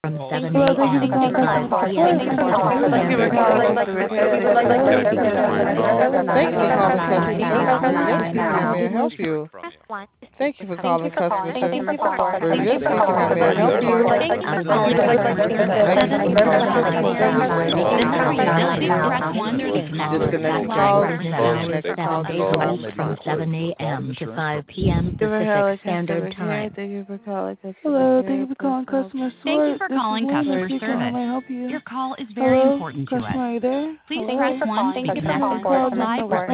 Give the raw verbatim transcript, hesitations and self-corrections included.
from seven Hello, thank you a.m. for to calling five customer p.m. support. Pacific Thank you for Standard calling Time. customer service. Thank you for calling customer service. Bridget speaking. How may I help you? Thank you for calling customer service. Bridget speaking. How may I help you? Thank you for calling customer Thank you for service. calling customer service. Disconnected Disconnected calls. hours Disconnected seven calls. days a week from seven a.m. to five p.m. Pacific Standard Time. Thank you for calling customer Hello, thank you for calling customer support. Thank you for This is calling Lena customer speaking. How service. may I help you? Your call is very Hello, important to customer, us. are you there? Please Hello? press one to be If you connected have to a called live number